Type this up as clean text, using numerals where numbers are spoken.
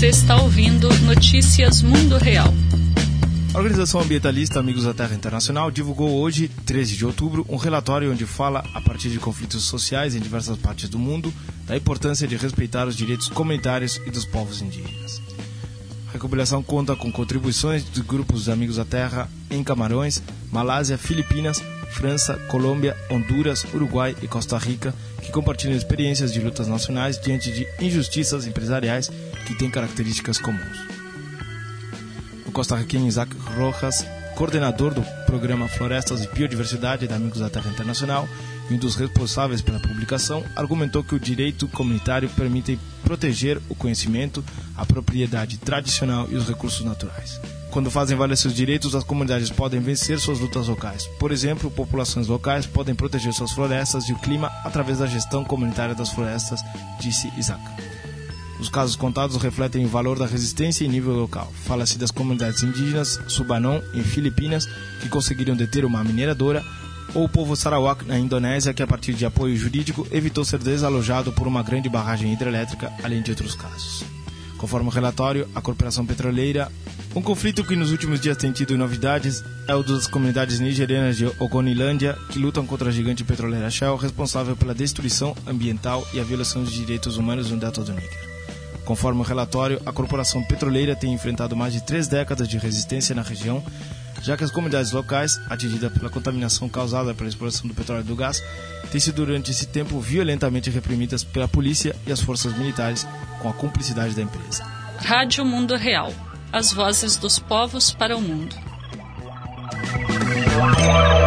Você está ouvindo Notícias Mundo Real. A organização ambientalista Amigos da Terra Internacional divulgou hoje, 13 de outubro, um relatório onde fala, a partir de conflitos sociais em diversas partes do mundo, da importância de respeitar os direitos comunitários e dos povos indígenas. A recopilação conta com contribuições dos grupos Amigos da Terra em Camarões, Malásia, Filipinas, França, Colômbia, Honduras, Uruguai e Costa Rica, que compartilham experiências de lutas nacionais diante de injustiças empresariais que têm características comuns. O costarriquenho Isaac Rojas, coordenador do programa Florestas e Biodiversidade da Amigos da Terra Internacional e um dos responsáveis pela publicação, argumentou que o direito comunitário permite proteger o conhecimento, a propriedade tradicional e os recursos naturais. Quando fazem valer seus direitos, as comunidades podem vencer suas lutas locais. Por exemplo, populações locais podem proteger suas florestas e o clima através da gestão comunitária das florestas, disse Isaac. Os casos contados refletem o valor da resistência em nível local. Fala-se das comunidades indígenas Subanon, em Filipinas, que conseguiram deter uma mineradora, ou o povo Sarawak, na Indonésia, que a partir de apoio jurídico evitou ser desalojado por uma grande barragem hidrelétrica, além de outros casos. Conforme o relatório, a Corporação Petroleira, um conflito que nos últimos dias tem tido novidades é o das comunidades nigerianas de Ogonilândia, que lutam contra a gigante petroleira Shell, responsável pela destruição ambiental e a violação dos direitos humanos no Delta do Níger. Conforme o relatório, a Corporação Petroleira tem enfrentado mais de 3 décadas de resistência na região, já que as comunidades locais, atingidas pela contaminação causada pela exploração do petróleo e do gás, têm sido durante esse tempo violentamente reprimidas pela polícia e as forças militares, com a cumplicidade da empresa. Rádio Mundo Real. As vozes dos povos para o mundo.